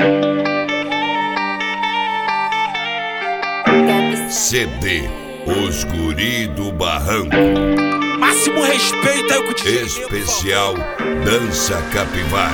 CD Os Guri do Barranco. Máximo respeito, é o que te digo. Especial Dança Capivara.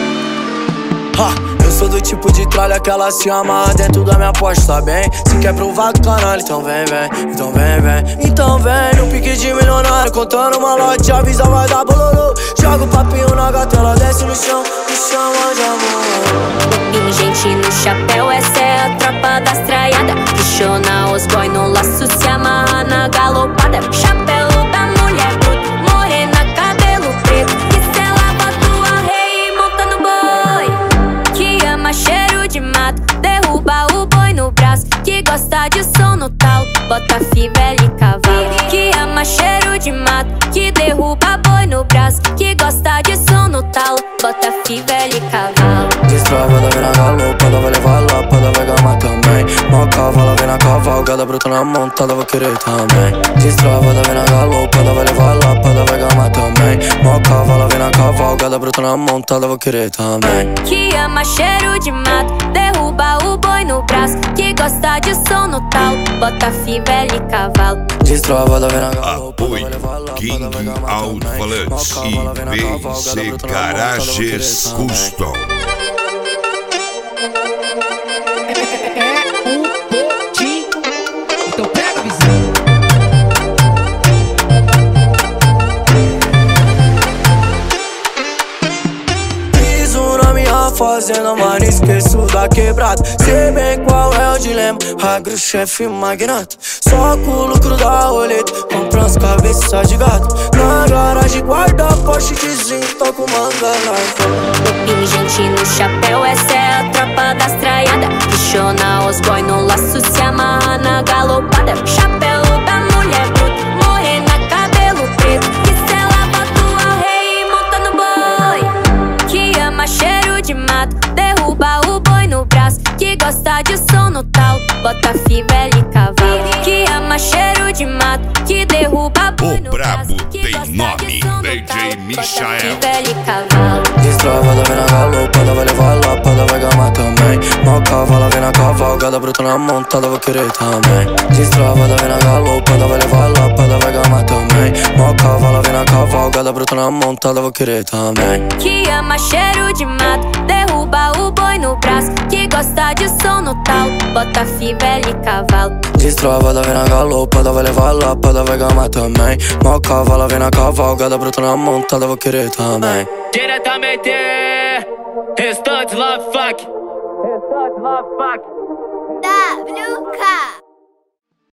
Eu sou do tipo de tralha que ela se amarra dentro da minha Porsche, tá bem? Se quer provar do canal, então vem, vem. Então vem, vem. Então vem, no pique de milionário, contando uma lote, avisa vai dar bololô. Joga o papinho na gata, ela desce no chão, me chama de amor. Pingente no chapéu, essa é a tropa das traiadas. Puxona os boy no laço, se amarra na galopada. Chapéu da mulher bruta, morena, cabelo preto. Que ela tua rei monta no boi. Que ama cheiro de mato, derruba o boi no braço. Que gosta de som no talo, bota fivela e cavalo. Que ama cheiro de mato, que derruba boi no braço. Que gosta de som no talo, bota fivela e cavalo. Destrava, ela vem na galopada, vai levar lá, ela vai gamar também. Mó cavala, vem na cavalgada, bruta na montada, vou querer também. Destrava, ela vem na galopada, vai levar lá, ela vai gamar também. Mó cavala, vem na cavalgada, bruta na montada, vou querer também. Que ama cheiro de mato, derruba o boi no braço. Que gosta de som no talo, bota fivela e cavalo. Destrava, ela vem na galopada, vai Apoio levar lá, King ela vai gamar também. Alto-Falantes Mó cavala, vem na e cavalgada, BC bruta na montada, vou querer Garages também. Custom. Então pega, vizinho. Piso na minha fazenda, mano, esqueço da quebrada. Sei bem qual é o dilema, agro, chefe, magnata. Só com o lucro da roleta, compra as cabeças de gato. Na garagem guarda Porsche de zinco, tô com manga larga. Pingente no chapéu, essa é a tropa das traiadas. Puxona os boy no laço, se amarra na galopada. Chapéu da mulher bruta, morena, cabelo preto. Que ela tua rei monta no boi. Que ama cheiro de mato, derruba o boi no braço. Que gosta de som no talo, bota fivela e cavalo. Que ama cheiro de mato, que derruba boi no braço. brabo Que tem gosta de nome, som no DJ talo, Michael. bota fivela e cavalo. Destrava, ela vem na galopada, vai levar lá, ela vai gamar também. Mó cavala, vem na cavalgada, bruta na montada, vou querer também. Destrava, ela vem na galopada, vai levar lá, ela vai gamar também. Mó cavala, vem na cavalgada, bruta na montada, vou querer também. Que ama cheiro de mato, derruba o boi no braço. Que gosta de som no talo, bota fivela e cavalo. Destrava, ela vem na galopada, vai levar lá, ela vai gamar também. Mó cavala, vem na cavalgada, bruta na montada, vou querer também. Diretamente, Restante Love Fuck.